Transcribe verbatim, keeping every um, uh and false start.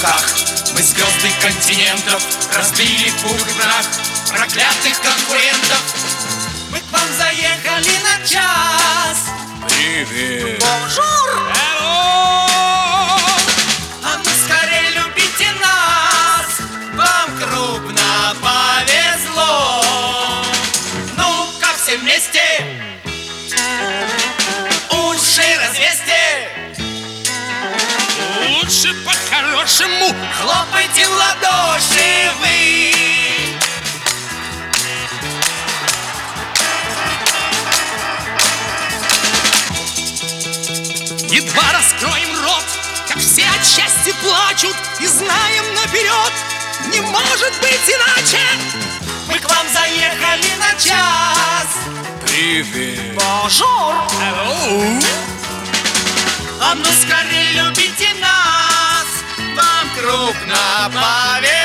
руках. Мы звезды континентов разбили в пух и прах проклятых конкурентов. Мы к вам заехали на час. Привет. Бонжур. А ну скорее любите нас, вам крупно повезло. Ну-ка все вместе уши развесьте. Лучше по-хорошему Хлопайте в ладоши вы. едва раскроем рот, как все от счастья плачут, и знаем наперед, не может быть иначе. Мы к вам заехали на час. Привет. Бонжур. Hello. А ну скорее любите нас, вам крупно повезло.